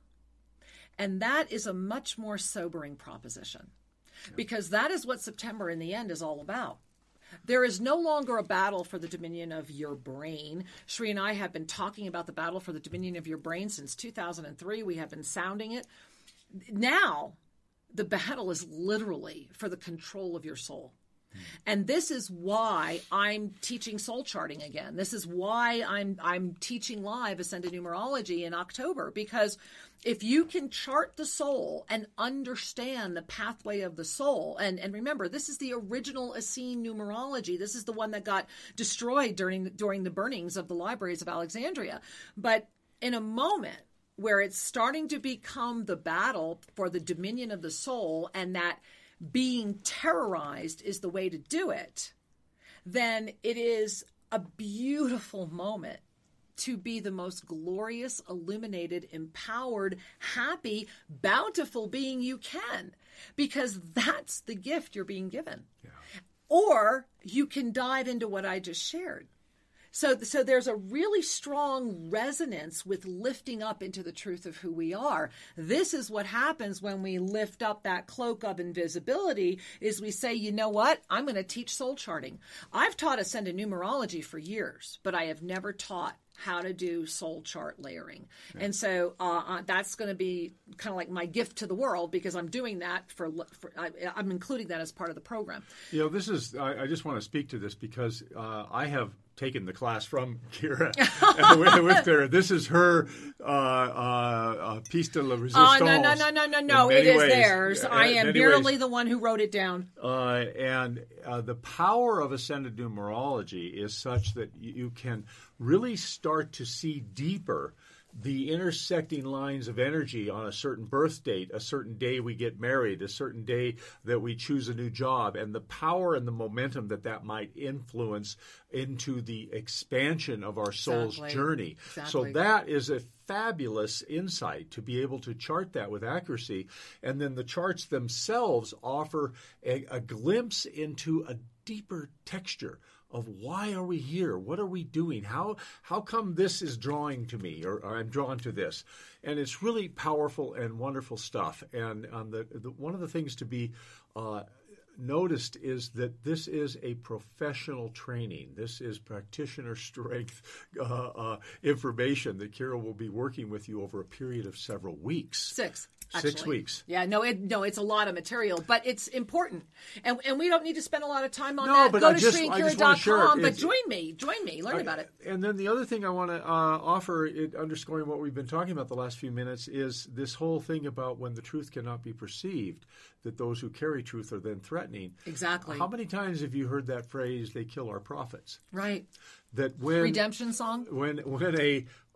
And that is a much more sobering proposition, because that is what September in the end is all about. There is no longer a battle for the dominion of your brain. Sri and I have been talking about the battle for the dominion of your brain since two thousand three. We have been sounding it. Now, the battle is literally for the control of your soul. And this is why I'm teaching soul charting again. This is why I'm I'm teaching live Ascended Numerology in October, because if you can chart the soul and understand the pathway of the soul, and, and remember, this is the original Essene numerology. This is the one that got destroyed during during the burnings of the libraries of Alexandria. But in a moment where it's starting to become the battle for the dominion of the soul, and that being terrorized is the way to do it, then it is a beautiful moment to be the most glorious, illuminated, empowered, happy, bountiful being you can, because that's the gift you're being given. Yeah. Or you can dive into what I just shared. So, so there's a really strong resonance with lifting up into the truth of who we are. This is what happens when we lift up that cloak of invisibility, is we say, you know what? I'm going to teach soul charting. I've taught Ascended Numerology for years, but I have never taught how to do soul chart layering. Yeah. And so uh, uh, that's going to be kind of like my gift to the world, because I'm doing that for, for I, I'm including that as part of the program. You know, this is, I, I just want to speak to this because uh, I have taken the class from Kira with, with her. This is her uh, uh, piece de la resistance. Oh, no, no, no, no, no, no. It is ways. theirs. I am merely the one who wrote it down. Uh, and uh, the power of Ascended Numerology is such that you can really start to see deeper the intersecting lines of energy on a certain birth date, a certain day we get married, a certain day that we choose a new job, and the power and the momentum that that might influence into the expansion of our soul's exactly. journey. Exactly. So that is a fabulous insight to be able to chart that with accuracy. And then the charts themselves offer a, a glimpse into a deeper texture of why are we here? What are we doing? How how come this is drawing to me, or, or I'm drawn to this? And it's really powerful and wonderful stuff. And um, the, the one of the things to be uh, noticed is that this is a professional training. This is practitioner strength uh, uh, information that Kira will be working with you over a period of several weeks. Six. Six Actually. weeks. Yeah, no, it, no, it's a lot of material, but it's important, and and we don't need to spend a lot of time on no, that. But Go I to just, Sri and I Kira just want to share dot com, it. but It's, join me, join me, learn I, about it. And then the other thing I want to uh, offer, it, underscoring what we've been talking about the last few minutes, is this whole thing about when the truth cannot be perceived, that those who carry truth are then threatening. Exactly. How many times have you heard that phrase, they kill our prophets? Right. That when Redemption song? When when a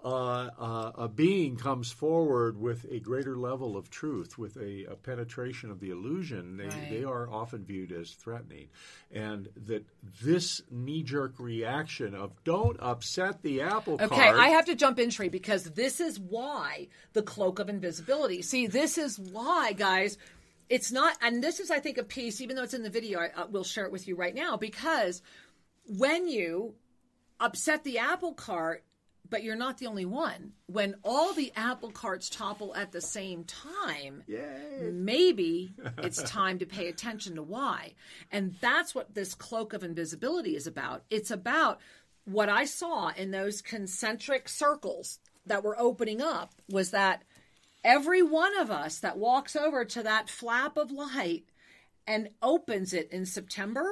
uh, uh, a being comes forward with a greater level of truth, with a, a penetration of the illusion, they, Right. they are often viewed as threatening. And that this knee-jerk reaction of don't upset the apple cart. Okay, I have to jump in, Sri, because this is why the cloak of invisibility. See, this is why, guys, it's not, and this is, I think, a piece, even though it's in the video, I, I will share it with you right now, because when you upset the apple cart, but you're not the only one, when all the apple carts topple at the same time, Yay. maybe it's time to pay attention to why. And that's what this cloak of invisibility is about. It's about what I saw in those concentric circles that were opening up was that every one of us that walks over to that flap of light and opens it in September,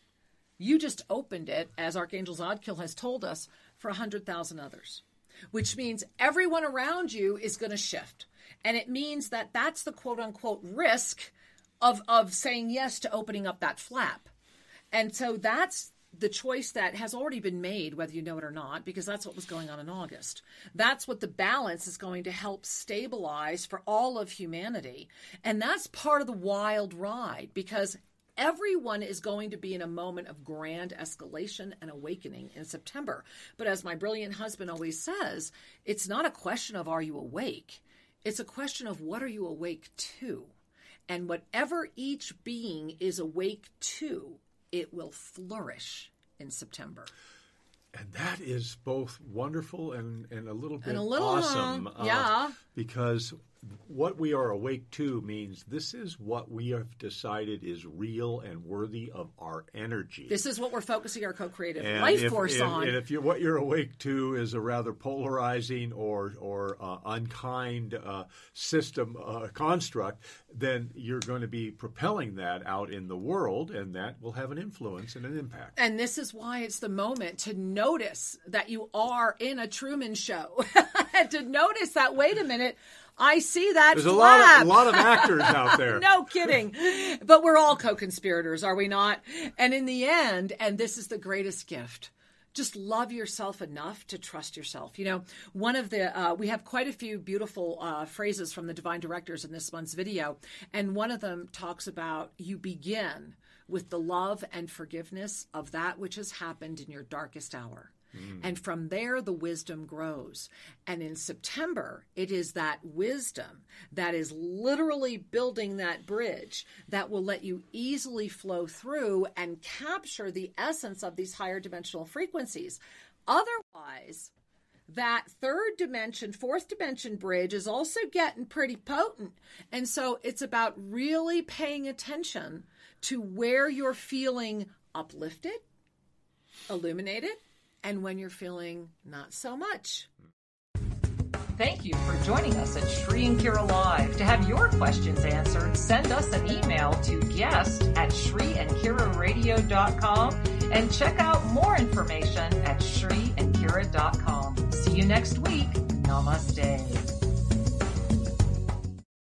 you just opened it, as Archangel Zadkiel has told us, for one hundred thousand others, which means everyone around you is going to shift. And it means that that's the quote-unquote risk of, of saying yes to opening up that flap. And so that's the choice that has already been made, whether you know it or not, because that's what was going on in August. That's what the balance is going to help stabilize for all of humanity. And that's part of the wild ride, because everyone is going to be in a moment of grand escalation and awakening in September. But as my brilliant husband always says, it's not a question of are you awake? It's a question of what are you awake to? And whatever each being is awake to, it will flourish in September. And that is both wonderful and, and a little bit And a little, awesome. uh, yeah. Because what we are awake to means this is what we have decided is real and worthy of our energy. This is what we're focusing our co-creative And life if, force if, on. And if you what you're awake to is a rather polarizing or or uh, unkind uh, system uh, construct, then you're going to be propelling that out in the world, and that will have an influence and an impact. And this is why it's the moment to notice that you are in a Truman Show. To notice that, wait a minute, I see that There's a flap. lot of, a lot of actors out there. No kidding. But we're all co-conspirators, are we not? And in the end, and this is the greatest gift, just love yourself enough to trust yourself. You know, one of the, uh, we have quite a few beautiful uh, phrases from the Divine Directors in this month's video. And one of them talks about you begin with the love and forgiveness of that which has happened in your darkest hour. And from there, the wisdom grows. And in September, it is that wisdom that is literally building that bridge that will let you easily flow through and capture the essence of these higher dimensional frequencies. Otherwise, that third dimension, fourth dimension bridge is also getting pretty potent. And so it's about really paying attention to where you're feeling uplifted, illuminated, and when you're feeling not so much. Thank you for joining us at Shri and Kira Live. To have your questions answered, send us an email to guest at shri and kira radio dot com and check out more information at shri and kira dot com. See you next week. Namaste.